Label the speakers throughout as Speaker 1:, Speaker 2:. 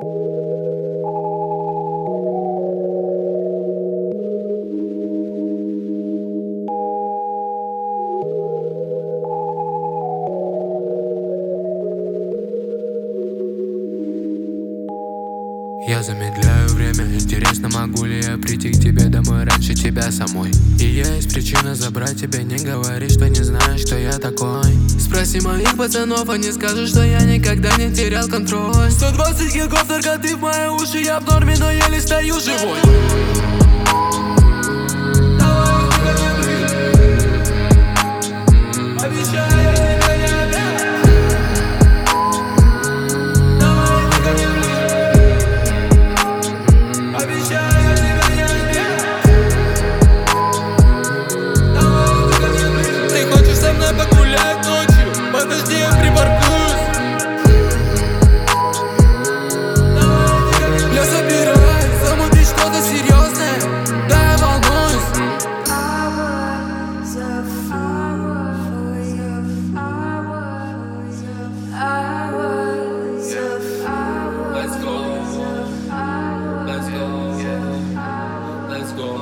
Speaker 1: Я замедляю время, интересно, могу ли я прийти к тебе домой раньше тебя самой. И есть причина забрать тебя, не говори, что не знаешь, кто я такой. Спроси моих пацанов, они скажут, что я никогда не терял контроль. 120 гигов наркоты в мои уши, я в норме, но еле стою живой. Погулять ночью, подожди, я припаркуюсь. Я собираюсь замутить что-то серьезное, да, я волнуюсь. Let's go, let's go, yeah, let's go.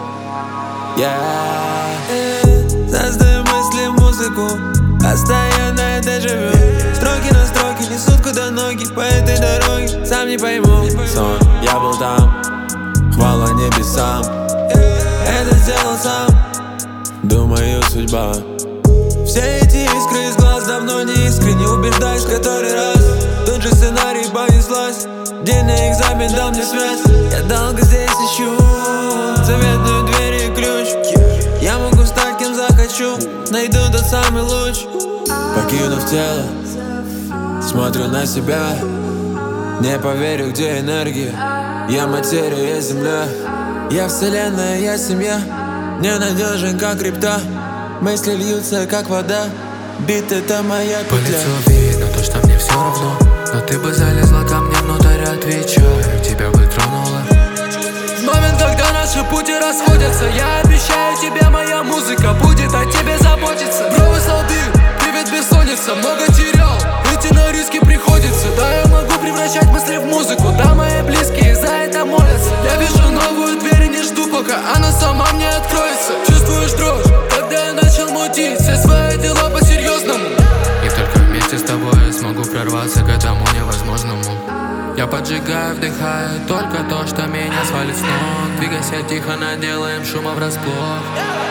Speaker 2: Создаю мысли в музыку, постоянно это живет. Строки на строки несут куда ноги по этой дороге. Сам не пойму, сон, я был там, хвала небесам. Это сделал сам, думаю, судьба. Все эти искры из глаз давно не искренне, убеждаюсь в который раз. Тот же сценарий понеслась, день на экзамен дал мне связь. Я долго здесь ищу заветную дверь и ключ. Я могу стать кем захочу, найду тот самый луч. Покинув тело, смотрю на себя, не поверю, где энергия. Я материя, я земля, я вселенная, я семья. Ненадежен, как крипта, мысли льются, как вода. Бит — это моя петля.
Speaker 1: По лицу видно то, что мне все равно, но ты бы залезла ко мне внутрь, отвечаю, тебя бы тронуло. В момент, когда наши пути расходятся, я обещаю тебе, моя музыка будет о тебе заботиться. Бровы солды, привет бессонница, много терял, идти на риски приходится. Да, я могу превращать мысли в музыку, да, мои близкие за это молятся. Я вижу новую дверь и не жду, пока она сама мне откроется. Чувствуешь дрожь, когда я начал мутить все свои дела по-серьезному. И только вместе с тобой я смогу прорваться к этому невозможному. Я поджигаю, вдыхаю только то, что меня свалит с ног. Двигайся тихо, наделаем шума врасплох.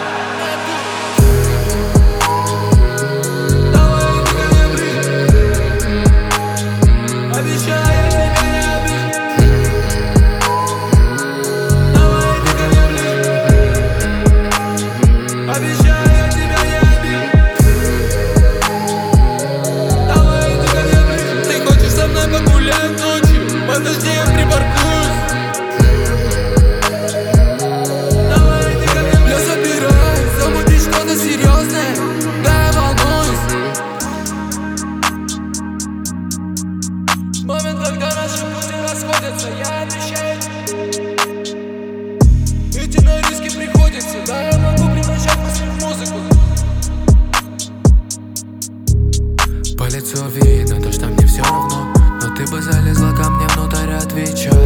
Speaker 1: Ты хочешь со мной погулять ночью? Подожди, я припаркуюсь. Я собираюсь замутить что-то серьезное, да, я волнуюсь. В момент, когда наши пути расходятся, я обещаю, идти на риски приходится. Да, я могу превращать мысли в музыку. По лицу видно то, что мне все равно, но ты бы залезла ко мне внутрь, отвечаю.